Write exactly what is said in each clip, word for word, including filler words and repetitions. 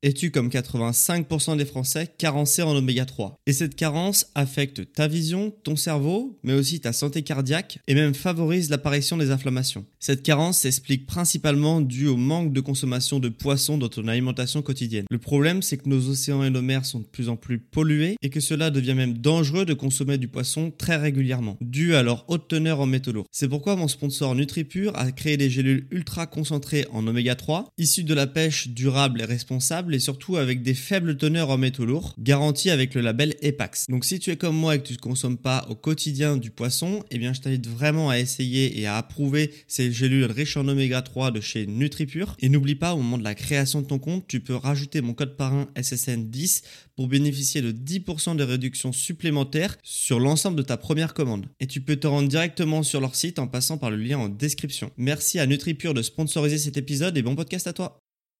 Es-tu, comme quatre-vingt-cinq pour cent des Français, carencé en oméga trois? Et cette carence affecte ta vision, ton cerveau, mais aussi ta santé cardiaque et même favorise l'apparition des inflammations. Cette carence s'explique principalement due au manque de consommation de poissons dans ton alimentation quotidienne. Le problème, c'est que nos océans et nos mers sont de plus en plus pollués et que cela devient même dangereux de consommer du poisson très régulièrement, dû à leur haute teneur en métaux lourds. C'est pourquoi mon sponsor NutriPure a créé des gélules ultra concentrées en oméga trois, issues de la pêche durable et responsable et surtout avec des faibles teneurs en métaux lourds, garanties avec le label EPAX. Donc si tu es comme moi et que tu ne consommes pas au quotidien du poisson, eh bien je t'invite vraiment à essayer et à approuver ces gélules riches en oméga trois de chez NutriPure. Et n'oublie pas, au moment de la création de ton compte, tu peux rajouter mon code parrain S S N dix pour bénéficier de dix pour cent de réduction supplémentaire sur l'ensemble de ta première commande. Et tu peux te rendre directement sur leur site en passant par le lien en description. Merci à NutriPure de sponsoriser cet épisode et bon podcast à toi.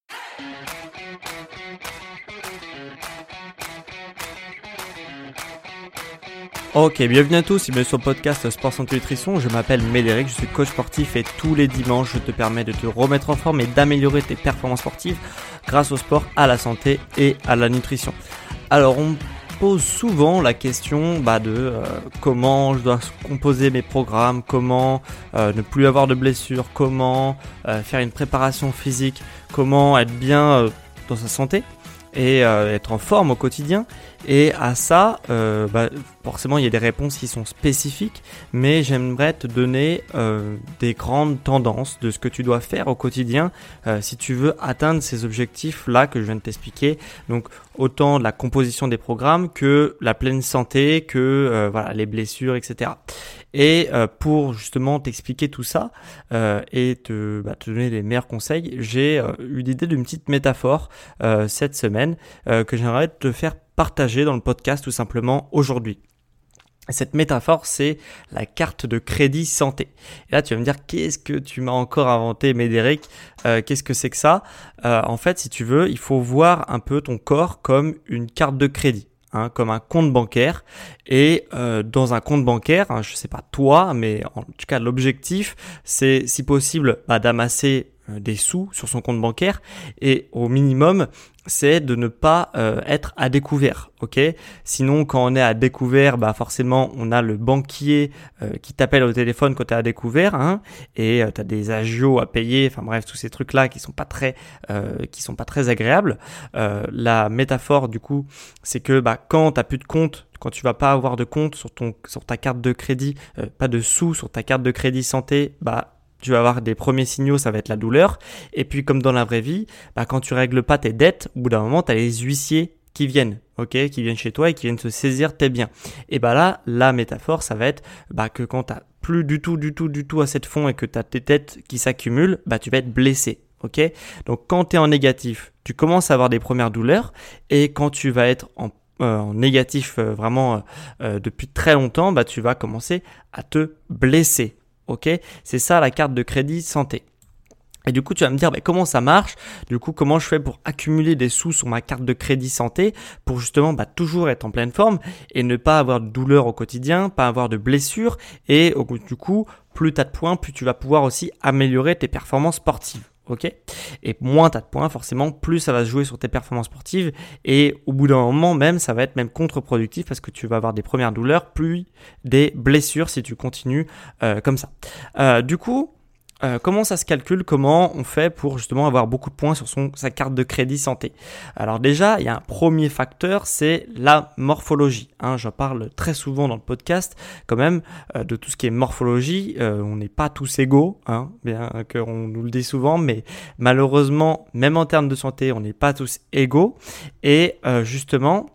Ok, bienvenue à tous, bienvenue sur le podcast Sport Santé Nutrition. Je m'appelle Médéric, je suis coach sportif et tous les dimanches je te permets de te remettre en forme et d'améliorer tes performances sportives grâce au sport, à la santé et à la nutrition. Alors on me pose souvent la question bah, de euh, comment je dois composer mes programmes, comment euh, ne plus avoir de blessures, comment euh, faire une préparation physique, comment être bien euh, dans sa santé et euh, être en forme au quotidien. Et à ça, euh, bah, forcément, il y a des réponses qui sont spécifiques, mais j'aimerais te donner euh, des grandes tendances de ce que tu dois faire au quotidien euh, si tu veux atteindre ces objectifs-là que je viens de t'expliquer. Donc, autant la composition des programmes que la pleine santé, que euh, voilà, les blessures, et cetera. Et euh, pour justement t'expliquer tout ça euh, et te, bah, te donner les meilleurs conseils, j'ai euh, eu l'idée d'une petite métaphore euh, cette semaine euh, que j'aimerais te faire partager dans le podcast tout simplement aujourd'hui. Cette métaphore, c'est la carte de crédit santé. Et là, tu vas me dire, qu'est-ce que tu m'as encore inventé, Médéric ? euh, Qu'est-ce que c'est que ça ? euh, En fait, si tu veux, il faut voir un peu ton corps comme une carte de crédit. Hein, comme un compte bancaire et euh, dans un compte bancaire, hein, je ne sais pas toi, mais en tout cas l'objectif c'est si possible bah, d'amasser euh, des sous sur son compte bancaire et au minimum c'est de ne pas euh, être à découvert, ok ? Sinon, quand on est à découvert, bah forcément, on a le banquier euh, qui t'appelle au téléphone quand tu es à découvert, hein, et euh, tu as des agios à payer, enfin bref, tous ces trucs-là qui sont pas très, euh, qui sont pas très agréables. Euh, la métaphore, du coup, c'est que bah quand tu n'as plus de compte, quand tu vas pas avoir de compte sur ton, sur ta carte de crédit, euh, pas de sous sur ta carte de crédit santé, bah tu vas avoir des premiers signaux, ça va être la douleur. Et puis, comme dans la vraie vie, bah, quand tu règles pas tes dettes, au bout d'un moment, tu as les huissiers qui viennent, ok, qui viennent chez toi et qui viennent se saisir tes biens. Et bah là, la métaphore, ça va être bah, que quand tu n'as plus du tout, du tout, du tout assez de fonds et que tu as tes dettes qui s'accumulent, bah, tu vas être blessé. Ok ? Donc, quand tu es en négatif, tu commences à avoir des premières douleurs. Et quand tu vas être en Euh, en négatif euh, vraiment euh, depuis très longtemps, bah, tu vas commencer à te blesser. Ok, c'est ça la carte de crédit santé. Et du coup, tu vas me dire, bah, comment ça marche ? Du coup, comment je fais pour accumuler des sous sur ma carte de crédit santé pour justement bah, toujours être en pleine forme et ne pas avoir de douleur au quotidien, pas avoir de blessures et du coup, plus tu as de points, plus tu vas pouvoir aussi améliorer tes performances sportives. Ok ? Et moins tu as de points, forcément, plus ça va se jouer sur tes performances sportives et au bout d'un moment même, ça va être même contre-productif parce que tu vas avoir des premières douleurs, plus des blessures si tu continues euh, comme ça. Euh, du coup, Euh, comment ça se calcule ? Comment on fait pour justement avoir beaucoup de points sur son, sa carte de crédit santé ? Alors déjà, il y a un premier facteur, c'est la morphologie. Hein, je parle très souvent dans le podcast quand même euh, de tout ce qui est morphologie. Euh, on n'est pas tous égaux, hein, bien qu'on nous le dit souvent, mais malheureusement, même en termes de santé, on n'est pas tous égaux. Et euh, justement,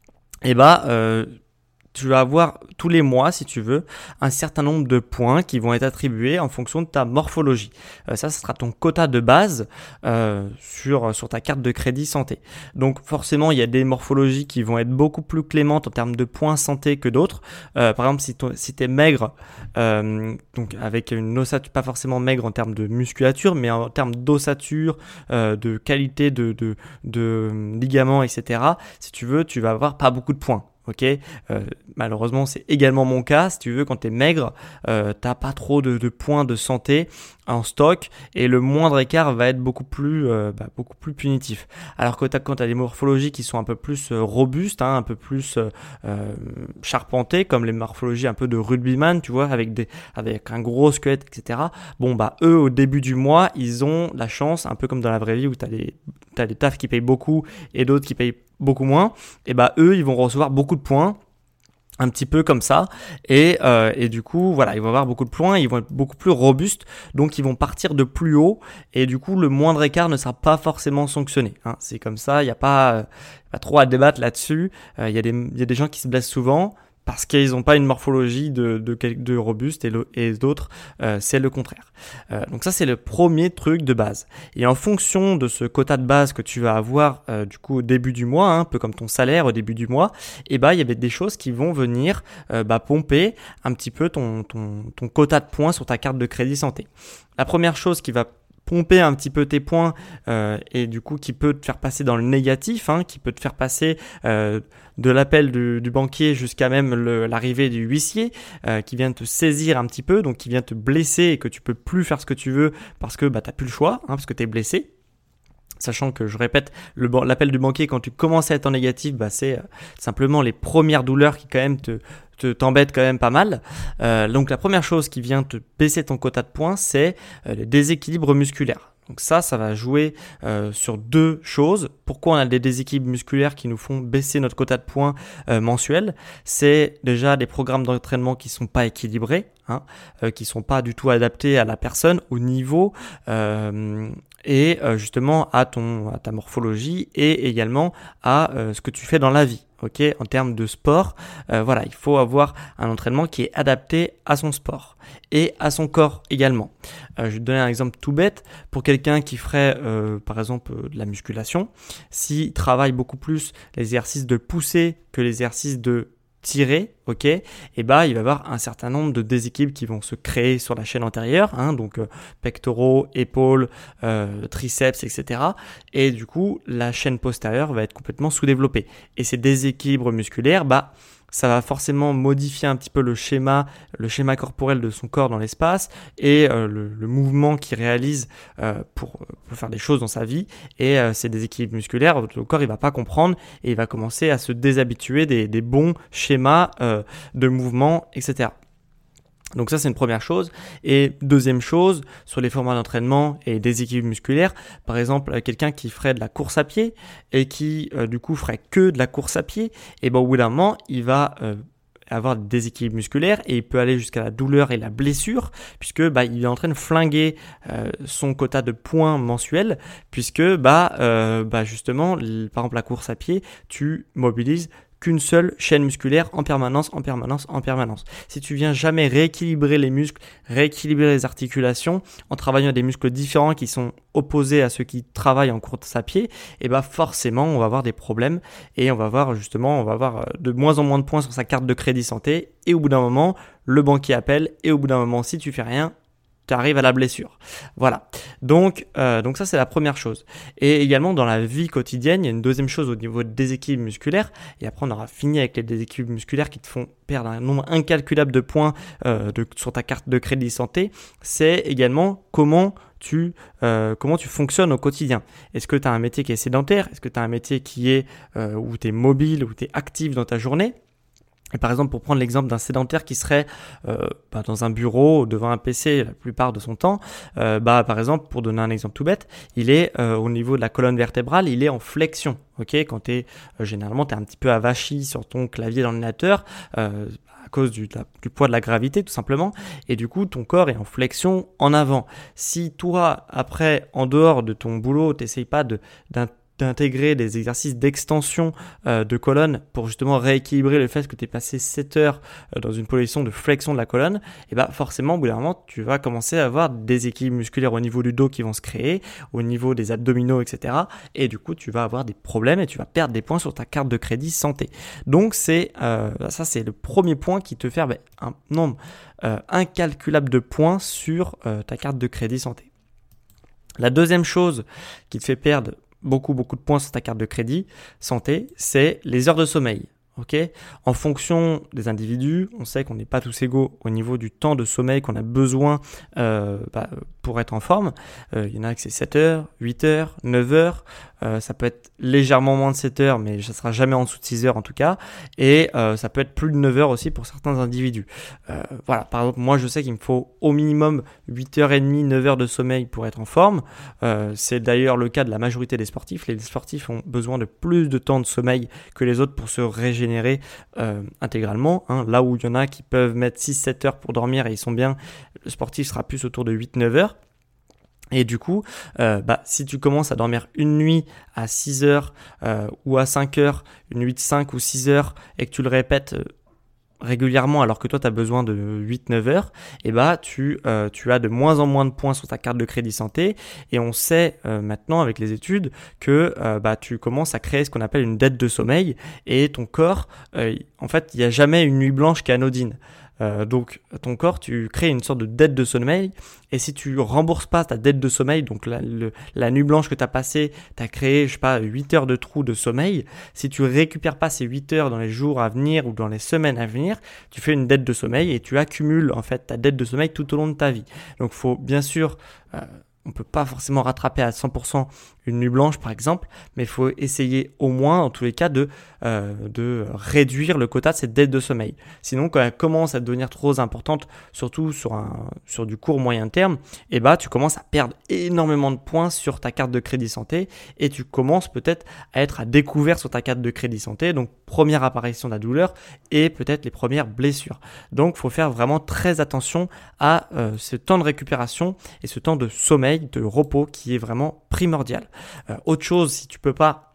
eh ben, euh, tu vas avoir tous les mois, si tu veux, un certain nombre de points qui vont être attribués en fonction de ta morphologie. Euh, ça, ce sera ton quota de base euh, sur, sur ta carte de crédit santé. Donc forcément, il y a des morphologies qui vont être beaucoup plus clémentes en termes de points santé que d'autres. Euh, par exemple, si, si tu es maigre, euh, donc avec une ossature, pas forcément maigre en termes de musculature, mais en termes d'ossature, euh, de qualité de, de, de ligaments, et cetera, si tu veux, tu vas avoir pas beaucoup de points. Ok, euh, malheureusement c'est également mon cas. Si tu veux, quand tu es maigre, euh, t'as pas trop de, de points de santé en stock et le moindre écart va être beaucoup plus, euh, bah, beaucoup plus punitif. Alors que t'as, quand tu as des morphologies qui sont un peu plus euh, robustes, hein, un peu plus euh, euh, charpentées, comme les morphologies un peu de rugbyman, tu vois, avec, des, avec un gros squelette, et cetera. Bon, bah eux, au début du mois, ils ont la chance, un peu comme dans la vraie vie où tu as des, t'as des tafs qui payent beaucoup et d'autres qui payent beaucoup moins, et bah eux ils vont recevoir beaucoup de points un petit peu comme ça et, euh, et du coup voilà, ils vont avoir beaucoup de points, ils vont être beaucoup plus robustes, donc ils vont partir de plus haut et du coup le moindre écart ne sera pas forcément sanctionné, hein. C'est comme ça, il n'y a pas, euh, pas trop à débattre là-dessus. Il euh, y, y a des gens qui se blessent souvent parce qu'ils n'ont pas une morphologie de, de, de robuste et, le, et d'autres, euh, c'est le contraire. Euh, donc ça, c'est le premier truc de base. Et en fonction de ce quota de base que tu vas avoir euh, du coup au début du mois, hein, un peu comme ton salaire au début du mois, et bah, il y avait des choses qui vont venir euh, bah, pomper un petit peu ton, ton, ton quota de points sur ta carte de crédit santé. La première chose qui va pomper un petit peu tes points euh, et du coup qui peut te faire passer dans le négatif, hein, qui peut te faire passer euh, de l'appel du, du banquier jusqu'à même le, l'arrivée du huissier euh, qui vient te saisir un petit peu, donc qui vient te blesser et que tu peux plus faire ce que tu veux parce que bah, tu n'as plus le choix, hein, parce que tu es blessé. Sachant que, je répète, le, l'appel du banquier quand tu commences à être en négatif, bah, c'est euh, simplement les premières douleurs qui quand même te, te t'embêtent quand même pas mal. Euh, donc la première chose qui vient te baisser ton quota de points, c'est euh, le déséquilibre musculaire. Donc ça, ça va jouer euh, sur deux choses. Pourquoi on a des déséquilibres musculaires qui nous font baisser notre quota de points euh, mensuel ? C'est déjà des programmes d'entraînement qui sont pas équilibrés, hein, euh, qui sont pas du tout adaptés à la personne, au niveau euh, et euh, justement à ton à ta morphologie et également à euh, ce que tu fais dans la vie. Ok, en termes de sport, euh, voilà, il faut avoir un entraînement qui est adapté à son sport et à son corps également. Euh, je vais te donner un exemple tout bête. Pour quelqu'un qui ferait, euh, par exemple, euh, de la musculation, s'il travaille beaucoup plus les exercices de poussée que les exercices de tirer, ok, et bah il va y avoir un certain nombre de déséquilibres qui vont se créer sur la chaîne antérieure, hein, donc euh, pectoraux, épaules, euh, triceps, et cetera. Et du coup, la chaîne postérieure va être complètement sous-développée. Et ces déséquilibres musculaires, bah ça va forcément modifier un petit peu le schéma, le schéma corporel de son corps dans l'espace et euh, le, le mouvement qu'il réalise euh, pour, pour faire des choses dans sa vie. Et euh, ces déséquilibres musculaires, le corps il va pas comprendre et il va commencer à se déshabituer des, des bons schémas euh, de mouvement, et cetera. Donc ça, c'est une première chose. Et deuxième chose, sur les formats d'entraînement et des équilibres musculaires, par exemple, quelqu'un qui ferait de la course à pied et qui, euh, du coup, ferait que de la course à pied, et ben au bout d'un moment, il va euh, avoir des déséquilibres musculaires et il peut aller jusqu'à la douleur et la blessure puisque bah, il est en train de flinguer euh, son quota de points mensuels puisque bah, euh, bah justement, l- par exemple, la course à pied, tu mobilises qu'une seule chaîne musculaire en permanence, en permanence, en permanence. Si tu viens jamais rééquilibrer les muscles, rééquilibrer les articulations, en travaillant des muscles différents qui sont opposés à ceux qui travaillent en course à pied, et bah forcément on va avoir des problèmes et on va avoir justement, on va avoir de moins en moins de points sur sa carte de crédit santé et au bout d'un moment, le banquier appelle et au bout d'un moment, si tu fais rien, tu arrives à la blessure. Voilà. Donc, euh, donc ça, c'est la première chose. Et également, dans la vie quotidienne, il y a une deuxième chose au niveau de déséquilibre musculaire. Et après, on aura fini avec les déséquilibres musculaires qui te font perdre un nombre incalculable de points euh, de, sur ta carte de crédit santé. C'est également comment tu, euh, comment tu fonctionnes au quotidien. Est-ce que tu as un métier qui est sédentaire ? Est-ce que tu as un métier qui est euh, où tu es mobile, où tu es actif dans ta journée ? Et par exemple, pour prendre l'exemple d'un sédentaire qui serait euh, bah, dans un bureau, devant un P C la plupart de son temps, euh, bah, par exemple, pour donner un exemple tout bête, il est euh, au niveau de la colonne vertébrale, il est en flexion. Ok, quand tu es euh, généralement, tu es un petit peu avachi sur ton clavier d'ordinateur euh, à cause du, de la, du poids de la gravité tout simplement, et du coup, ton corps est en flexion en avant. Si toi, après, en dehors de ton boulot, tu n'essayes pas de, d'un d'intégrer des exercices d'extension euh, de colonne pour justement rééquilibrer le fait que tu es passé sept heures euh, dans une position de flexion de la colonne, et bah forcément au bout d'un moment tu vas commencer à avoir des équilibres musculaires au niveau du dos qui vont se créer, au niveau des abdominaux, et cetera. Et du coup tu vas avoir des problèmes et tu vas perdre des points sur ta carte de crédit santé. Donc c'est euh, ça c'est le premier point qui te fait bah, un nombre euh, incalculable de points sur euh, ta carte de crédit santé. La deuxième chose qui te fait perdre beaucoup beaucoup de points sur ta carte de crédit santé, c'est les heures de sommeil. Ok, en fonction des individus, on sait qu'on n'est pas tous égaux au niveau du temps de sommeil qu'on a besoin euh, bah, pour être en forme. Euh, il y en a que c'est sept heures, huit heures, neuf heures. Euh, ça peut être légèrement moins de sept heures, mais ça ne sera jamais en dessous de six heures en tout cas. Et euh, ça peut être plus de neuf heures aussi pour certains individus. Euh, voilà, par exemple, moi je sais qu'il me faut au minimum huit heures trente, neuf heures de sommeil pour être en forme. Euh, c'est d'ailleurs le cas de la majorité des sportifs. Les sportifs ont besoin de plus de temps de sommeil que les autres pour se régénérer Euh, intégralement, hein. Là où il y en a qui peuvent mettre six sept heures pour dormir et ils sont bien, le sportif sera plus autour de huit neuf heures. Et du coup, euh, bah, si tu commences à dormir une nuit à six heures euh, ou à cinq heures, une nuit de cinq ou six heures et que tu le répètes euh, régulièrement alors que toi tu as besoin de huit neuf heures, et bah tu, euh, tu as de moins en moins de points sur ta carte de crédit santé. Et on sait euh, maintenant avec les études que euh, bah, tu commences à créer ce qu'on appelle une dette de sommeil, et ton corps, euh, en fait il n'y a jamais une nuit blanche qui est anodine. Euh, donc ton corps, tu crées une sorte de dette de sommeil, et si tu rembourses pas ta dette de sommeil, donc la, le, la nuit blanche que tu as passée, tu as créé, je sais pas, huit heures de trou de sommeil, si tu récupères pas ces huit heures dans les jours à venir ou dans les semaines à venir, tu fais une dette de sommeil et tu accumules en fait ta dette de sommeil tout au long de ta vie. Donc faut bien sûr, euh, on peut pas forcément rattraper à cent pour cent une nuit blanche par exemple, mais il faut essayer au moins en tous les cas de, euh, de réduire le quota de cette dette de sommeil. Sinon quand elle commence à devenir trop importante, surtout sur, un, sur du court moyen terme, et bah, tu commences à perdre énormément de points sur ta carte de crédit santé, et tu commences peut-être à être à découvert sur ta carte de crédit santé, donc première apparition de la douleur et peut-être les premières blessures. Donc il faut faire vraiment très attention à euh, ce temps de récupération et ce temps de sommeil, de repos qui est vraiment primordial. Euh, autre chose, si tu peux pas,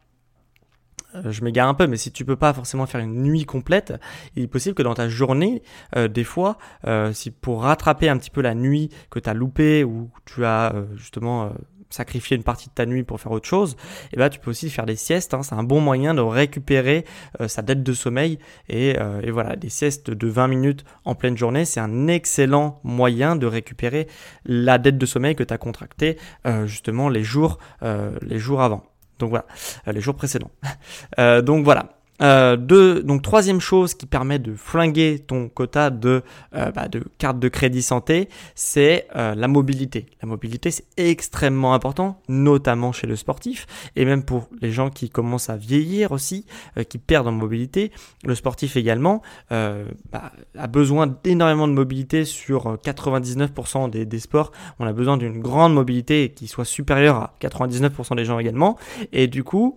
euh, je m'égare un peu, mais si tu peux pas forcément faire une nuit complète, il est possible que dans ta journée, euh, des fois, euh, si pour rattraper un petit peu la nuit que tu as loupée ou tu as euh, justement euh, sacrifié une partie de ta nuit pour faire autre chose, et ben tu peux aussi faire des siestes, hein. C'est un bon moyen de récupérer euh, sa dette de sommeil, et, euh, et voilà, des siestes de vingt minutes en pleine journée, c'est un excellent moyen de récupérer la dette de sommeil que tu as contractée euh, justement les jours, euh, les jours avant. Donc voilà, euh, les jours précédents. euh, donc voilà. Euh, deux, donc troisième chose qui permet de flinguer ton quota de, euh, bah, de carte de crédit santé, c'est euh, la mobilité. La mobilité, c'est extrêmement important, notamment chez le sportif, et même pour les gens qui commencent à vieillir aussi, euh, qui perdent en mobilité. Le sportif également euh, bah, a besoin d'énormément de mobilité. Sur quatre-vingt-dix-neuf pour cent des, des sports, on a besoin d'une grande mobilité qui soit supérieure à quatre-vingt-dix-neuf pour cent des gens également. Et du coup,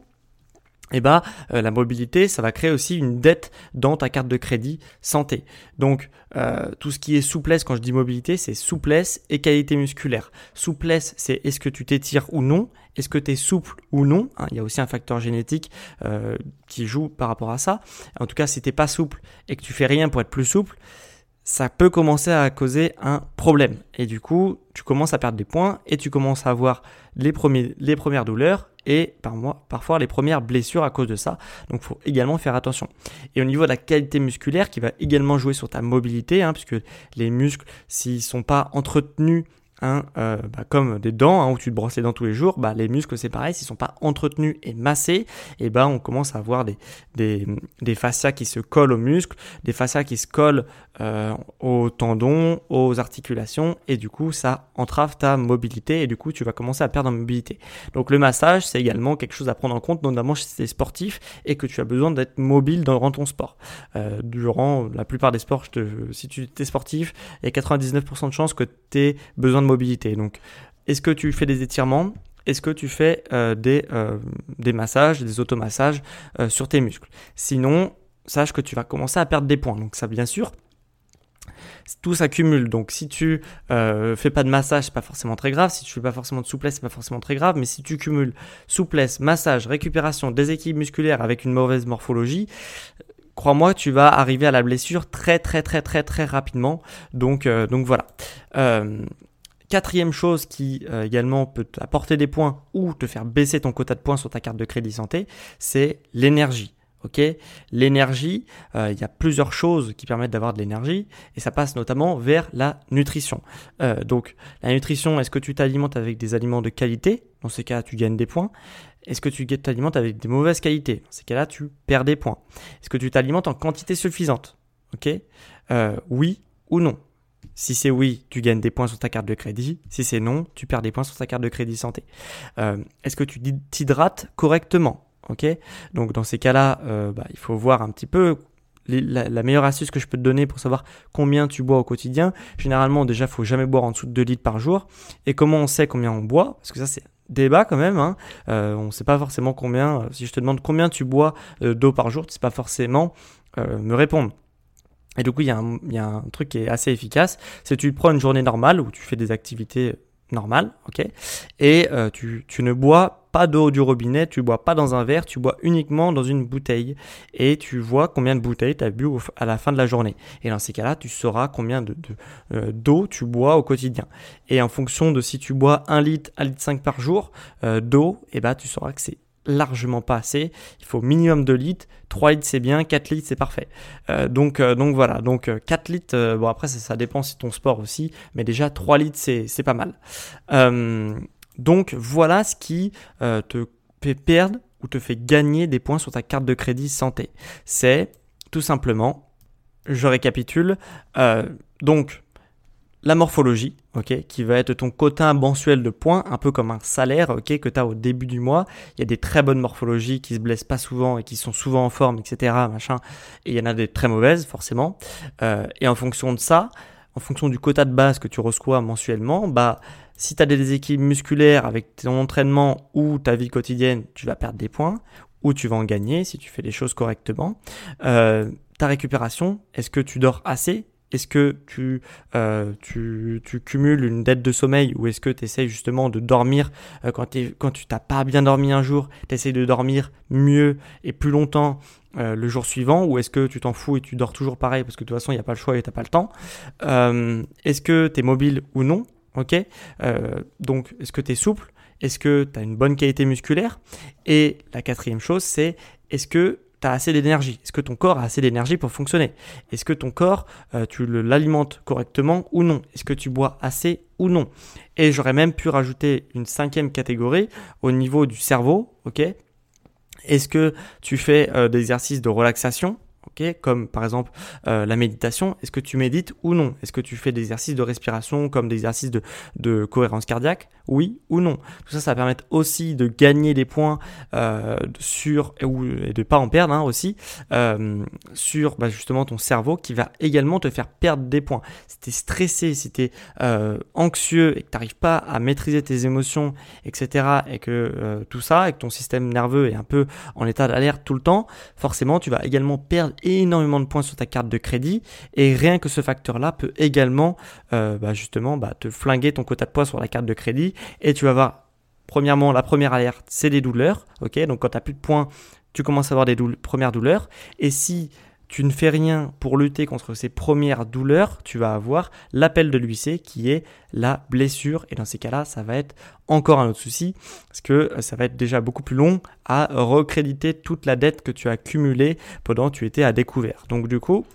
et bah, euh, la mobilité, ça va créer aussi une dette dans ta carte de crédit santé. Donc, euh, tout ce qui est souplesse, quand je dis mobilité, c'est souplesse et qualité musculaire. Souplesse, c'est est-ce que tu t'étires ou non? Est-ce que tu es souple ou non, hein? Il y a aussi un facteur génétique euh, qui joue par rapport à ça. En tout cas, si tu n'es pas souple et que tu fais rien pour être plus souple, ça peut commencer à causer un problème. Et du coup, tu commences à perdre des points et tu commences à avoir les, premiers, les premières douleurs et par moi, parfois les premières blessures à cause de ça. Donc, il faut également faire attention. Et au niveau de la qualité musculaire, qui va également jouer sur ta mobilité, hein, puisque les muscles, s'ils ne sont pas entretenus, Hein, euh, bah, comme des dents, hein, où tu te brosses les dents tous les jours, bah, les muscles c'est pareil, s'ils sont pas entretenus et massés, et bah, on commence à avoir des, des, des fascias qui se collent aux muscles, des fascias qui se collent euh, aux tendons, aux articulations, et du coup ça entrave ta mobilité, et du coup tu vas commencer à perdre en mobilité. Donc le massage, c'est également quelque chose à prendre en compte, notamment chez les sportifs, et que tu as besoin d'être mobile durant ton sport. Euh, durant la plupart des sports, je te, si tu es sportif, il y a quatre-vingt-dix-neuf pour cent de chances que tu aies besoin de mobilité. Donc, est-ce que tu fais des étirements? Est-ce que tu fais euh, des, euh, des massages, des automassages euh, sur tes muscles? Sinon, sache que tu vas commencer à perdre des points. Donc ça, bien sûr, tout s'accumule. Donc si tu euh, fais pas de massage, c'est pas forcément très grave. Si tu fais pas forcément de souplesse, c'est pas forcément très grave. Mais si tu cumules souplesse, massage, récupération, déséquilibre musculaire avec une mauvaise morphologie, crois-moi, tu vas arriver à la blessure très très très très très rapidement. Donc, euh, donc voilà. Euh, Quatrième chose qui euh, également peut t'apporter des points ou te faire baisser ton quota de points sur ta carte de crédit santé, c'est l'énergie. Ok, l'énergie, euh, il y a plusieurs choses qui permettent d'avoir de l'énergie et ça passe notamment vers la nutrition. Euh, donc la nutrition, est-ce que tu t'alimentes avec des aliments de qualité? Dans ces cas, tu gagnes des points. Est-ce que tu t'alimentes avec des mauvaises qualités? Dans ces cas-là, tu perds des points. Est-ce que tu t'alimentes en quantité suffisante? Ok, euh, oui ou non? Si c'est oui, tu gagnes des points sur ta carte de crédit. Si c'est non, tu perds des points sur ta carte de crédit santé. Euh, est-ce que tu t'hydrates correctement? Ok, donc dans ces cas-là, euh, bah, il faut voir un petit peu les, la, la meilleure astuce que je peux te donner pour savoir combien tu bois au quotidien. Généralement, déjà, il ne faut jamais boire en dessous de deux litres par jour. Et comment on sait combien on boit? Parce que ça, c'est débat quand même. Hein. Euh, on ne sait pas forcément combien. Si je te demande combien tu bois euh, d'eau par jour, tu ne sais pas forcément euh, me répondre. Et du coup, il y, y a un truc qui est assez efficace. C'est que tu prends une journée normale où tu fais des activités normales, ok, et euh, tu, tu ne bois pas d'eau du robinet, tu bois pas dans un verre, tu bois uniquement dans une bouteille et tu vois combien de bouteilles tu as bu au, à la fin de la journée. Et dans ces cas-là, tu sauras combien de, de, euh, d'eau tu bois au quotidien. Et en fonction de si tu bois un litre, un litre cinq par jour euh, d'eau, et bah, tu sauras que c'est largement pas assez. Il faut minimum deux litres, trois litres c'est bien, quatre litres c'est parfait. Euh, donc, euh, donc voilà, donc euh, quatre litres, euh, bon après ça, ça dépend si ton sport aussi, mais déjà trois litres c'est, c'est pas mal. Euh, donc voilà ce qui euh, te fait perdre ou te fait gagner des points sur ta carte de crédit santé. C'est tout simplement, je récapitule, euh, donc la morphologie, ok, qui va être ton quota mensuel de points, un peu comme un salaire, ok, que tu as au début du mois. Il y a des très bonnes morphologies qui se blessent pas souvent et qui sont souvent en forme, et cetera. Machin. Et il y en a des très mauvaises, forcément. Euh, et en fonction de ça, en fonction du quota de base que tu reçois mensuellement, bah, si tu as des déséquilibres musculaires avec ton entraînement ou ta vie quotidienne, tu vas perdre des points ou tu vas en gagner si tu fais les choses correctement. Euh, ta récupération, est-ce que tu dors assez ? Est-ce que tu, euh, tu, tu cumules une dette de sommeil ou est-ce que tu essaies justement de dormir euh, quand, t'es, quand tu n'as pas bien dormi un jour, tu essaies de dormir mieux et plus longtemps euh, le jour suivant, ou est-ce que tu t'en fous et tu dors toujours pareil parce que de toute façon il n'y a pas le choix et tu n'as pas le temps. Euh, est-ce que tu es mobile ou non? Ok, euh, donc est-ce que tu es souple? Est-ce que tu as une bonne qualité musculaire? Et la quatrième chose, c'est est-ce que tu as assez d'énergie? Est-ce que ton corps a assez d'énergie pour fonctionner? Est-ce que ton corps, euh, tu le, l'alimentes correctement ou non? Est-ce que tu bois assez ou non? Et j'aurais même pu rajouter une cinquième catégorie au niveau du cerveau. Ok, est-ce que tu fais euh, des exercices de relaxation? Okay, comme par exemple euh, la méditation, est-ce que tu médites ou non? Est-ce que tu fais des exercices de respiration comme des exercices de, de cohérence cardiaque? Oui ou non? Tout ça, ça va permettre aussi de gagner des points euh, sur, ou, et de ne pas en perdre hein, aussi, euh, sur bah, justement ton cerveau qui va également te faire perdre des points. Si tu es stressé, si tu es euh, anxieux et que tu n'arrives pas à maîtriser tes émotions, et cetera, et que euh, tout ça, et que ton système nerveux est un peu en état d'alerte tout le temps, forcément, tu vas également perdre énormément de points sur ta carte de crédit et rien que ce facteur-là peut également euh, bah justement bah, te flinguer ton quota de points sur la carte de crédit et tu vas avoir premièrement la première alerte, c'est des douleurs, ok, donc quand tu n'as plus de points, tu commences à avoir des doule- premières douleurs et si tu ne fais rien pour lutter contre ces premières douleurs, tu vas avoir l'appel de l'U C qui est la blessure. Et dans ces cas-là, ça va être encore un autre souci parce que ça va être déjà beaucoup plus long à recréditer toute la dette que tu as accumulée pendant que tu étais à découvert. Donc du coup,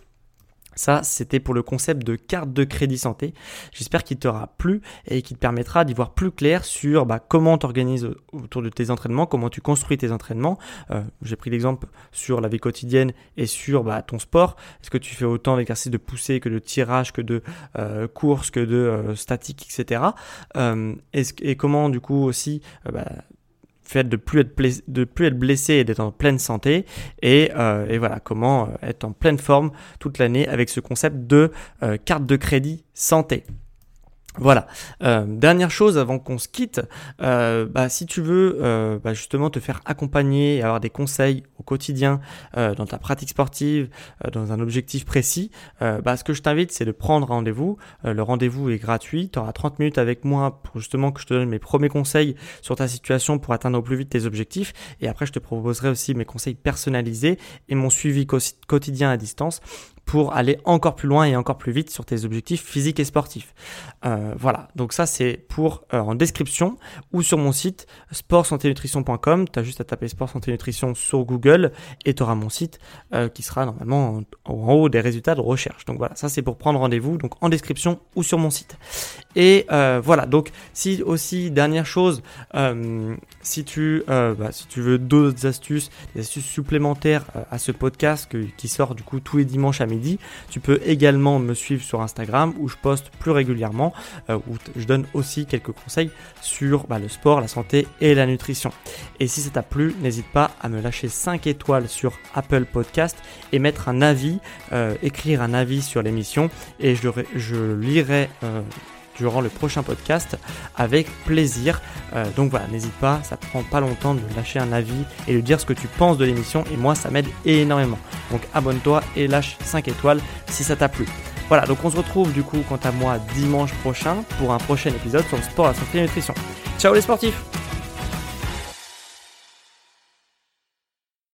ça, c'était pour le concept de carte de crédit santé. J'espère qu'il t'aura plu et qu'il te permettra d'y voir plus clair sur bah, comment tu organises autour de tes entraînements, comment tu construis tes entraînements. Euh, j'ai pris l'exemple sur la vie quotidienne et sur bah, ton sport. Est-ce que tu fais autant d'exercices de poussée que de tirage, que de euh, course, que de euh, statique, et cetera. Euh, est-ce, et comment du coup aussi... Euh, bah, fait de plus être blessé, de plus être blessé et d'être en pleine santé et, euh, et voilà comment être en pleine forme toute l'année avec ce concept de euh, carte de crédit santé. Voilà. Euh, dernière chose avant qu'on se quitte, euh, bah, si tu veux euh, bah, justement te faire accompagner et avoir des conseils au quotidien euh, dans ta pratique sportive, euh, dans un objectif précis, euh, bah, ce que je t'invite c'est de prendre rendez-vous. Euh, le rendez-vous est gratuit. Tu auras trente minutes avec moi pour justement que je te donne mes premiers conseils sur ta situation pour atteindre au plus vite tes objectifs. Et après, je te proposerai aussi mes conseils personnalisés et mon suivi co- quotidien à distance pour aller encore plus loin et encore plus vite sur tes objectifs physiques et sportifs. Euh, voilà, donc ça c'est pour euh, en description ou sur mon site sport santé nutrition point com. Tu as juste à taper Sport Santé Nutrition sur Google et tu auras mon site euh, qui sera normalement en, en haut des résultats de recherche. Donc voilà, ça c'est pour prendre rendez-vous, donc en description ou sur mon site. Et euh, voilà, donc si aussi, dernière chose, euh, si, tu, euh, bah, si tu veux d'autres astuces, des astuces supplémentaires euh, à ce podcast que, qui sort du coup tous les dimanches à midi, tu peux également me suivre sur Instagram où je poste plus régulièrement, euh, où t- je donne aussi quelques conseils sur bah, le sport, la santé et la nutrition. Et si ça t'a plu, n'hésite pas à me lâcher cinq étoiles sur Apple Podcast et mettre un avis, euh, écrire un avis sur l'émission et je, je lirai euh, durant le prochain podcast avec plaisir. Euh, donc voilà, n'hésite pas, ça prend pas longtemps de lâcher un avis et de dire ce que tu penses de l'émission et moi ça m'aide énormément. Donc abonne-toi et lâche cinq étoiles si ça t'a plu. Voilà, donc on se retrouve du coup quant à moi dimanche prochain pour un prochain épisode sur le sport, la santé et la nutrition. Ciao les sportifs!